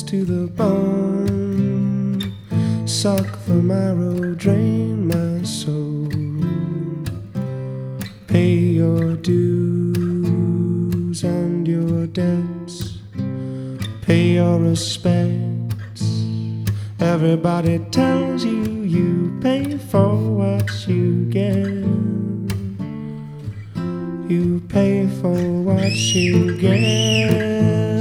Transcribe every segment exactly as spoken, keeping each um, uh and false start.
to the bone, suck the marrow, drain my soul. Pay your dues and your debts, pay your respects. Everybody tells you you pay for what you get. You pay for what you get.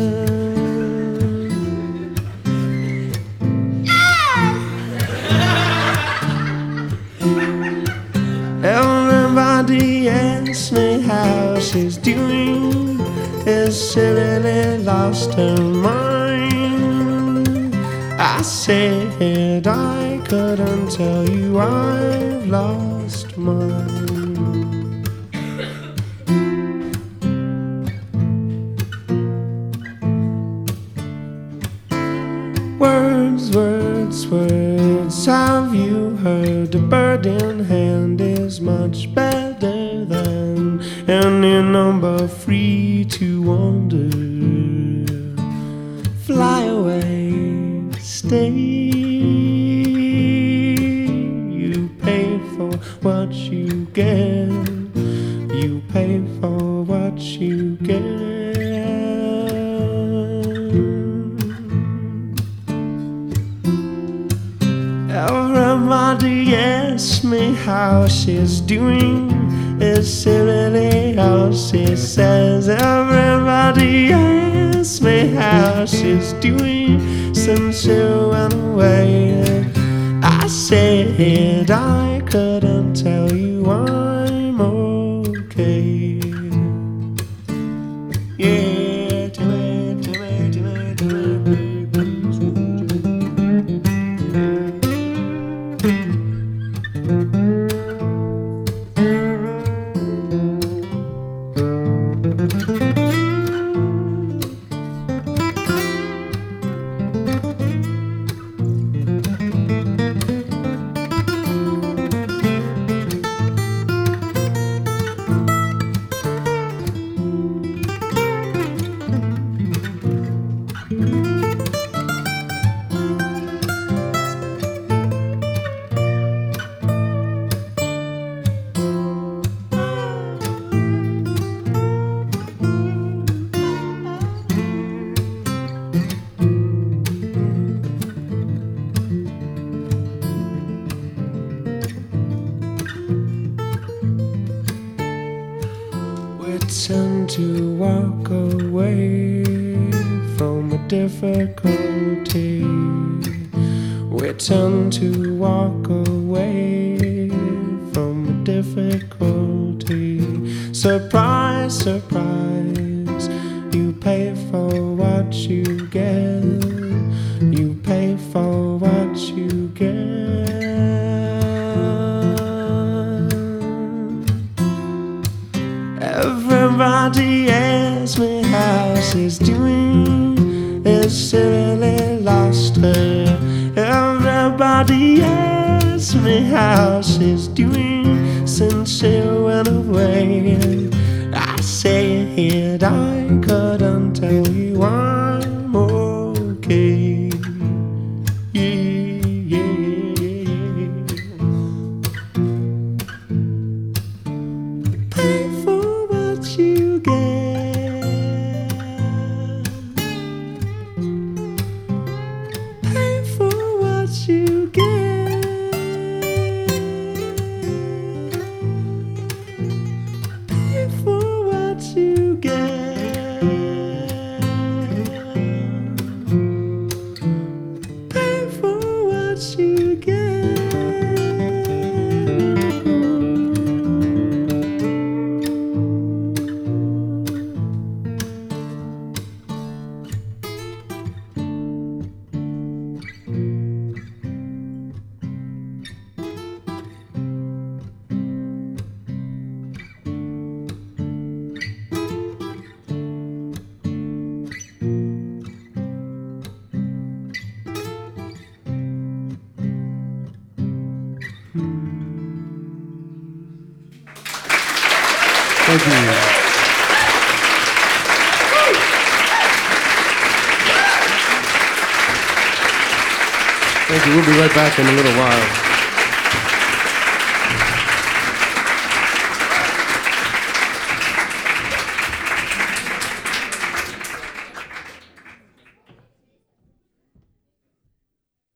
Everybody asks me how she's doing. Is she really lost her mind? I said I couldn't tell you I've lost mine. Words, words, words, have you heard? A bird in hand is much better than any number free to wander. Fly away, stay. You pay for what you get. You pay for what you get. Everybody asks me how she's doing. Is she really how she says? Everybody asks me how she's doing since she went away. I said I couldn't tell you I'm okay. Yeah, tell me, tell me, tell me, tell me. Tend to walk away from a difficulty. We tend to walk away from a difficulty. Surprise, surprise, you pay for what you get. You pay for what you get. Everybody asks me how she's doing. Is she really lost her? Everybody asks me how she's doing since she went away. I said I couldn't tell you I'm okay. Yeah, yeah, yeah. Pay for you get. Pay for what you get. Pay for what you get. Pay for what you get. Thank you. Thank you. We'll be right back in a little while.